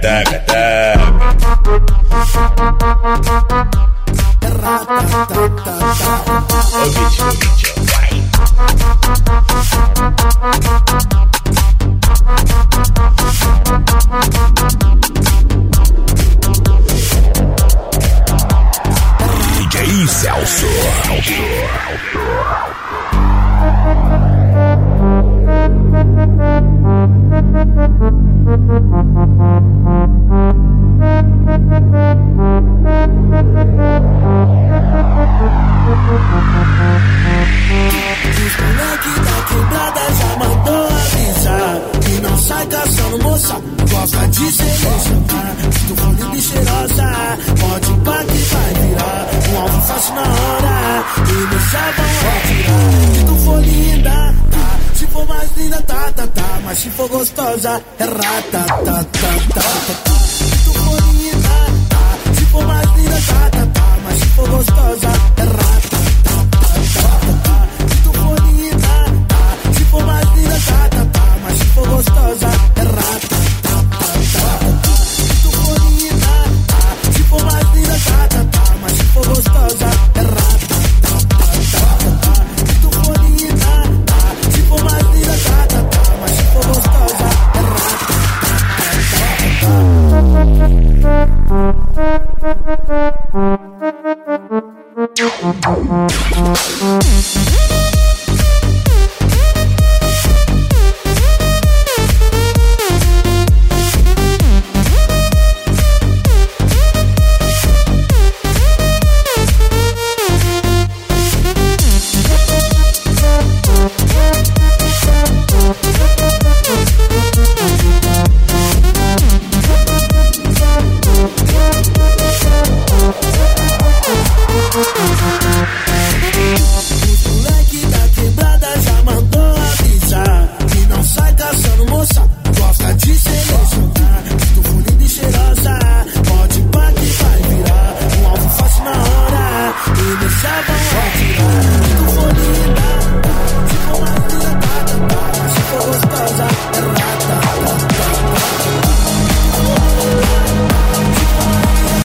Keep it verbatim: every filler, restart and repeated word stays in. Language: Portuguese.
taca, taca. Ô bicho, ô bicho, vai. D J Celso. Os moleque da quebrada já mandou avisar que não sai caçando moça, gosta de ser lecionar. Se tu for linda e cheirosa, pode pá que vai virar um alvo fácil na hora e me já vão atirar. Se tu for linda, tá, se for mais linda, tá, tá, tá, mas se for gostosa, é rata, tá, tá, tá, tá, tá. Se tu for linda, tá, se for mais linda, tá, tá, tá, mas se for gostosa, é rata, tá, tá, tá, tá. Se tu for linda, tá, se for mais linda, tá, tá, tá, mas se for gostosa, é rata, tá, tá, tá, tá. Se tu for linda, tá, se for mais linda, tá, tá, tá, mas se for gostosa, é rata, tá, tá, tá, tá. Se tu for linda, tá, se for mais linda, tá, tá, tá, mas se for gostosa, é rata, tá, tá, tá, tá.